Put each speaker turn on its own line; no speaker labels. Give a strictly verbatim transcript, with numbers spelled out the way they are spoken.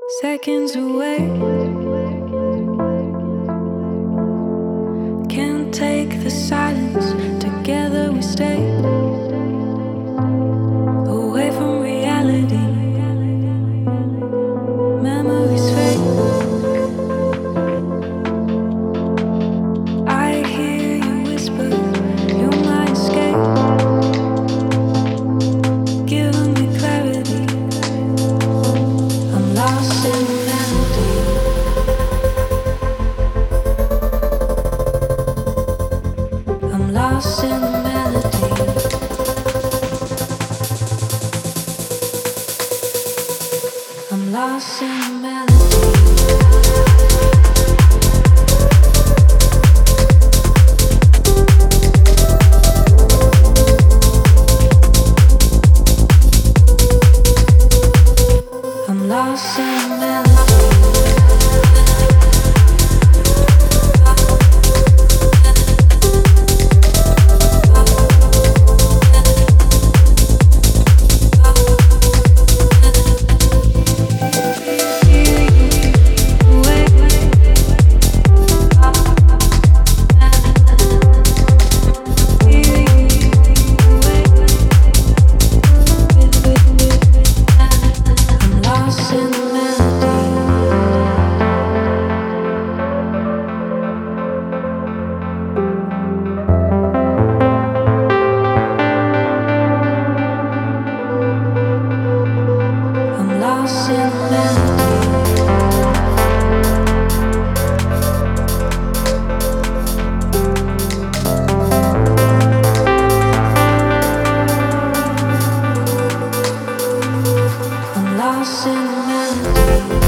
Seconds away, can't take the silence. Together we stay away from reality. Memories fade. I hear you whisper, you're my escape, giving me clarity. I'm lost in the melody. I'm lost in the melody. I'm lost in the melody. I'm lost in the melody. Lost in the melody. I'm lost in the melody.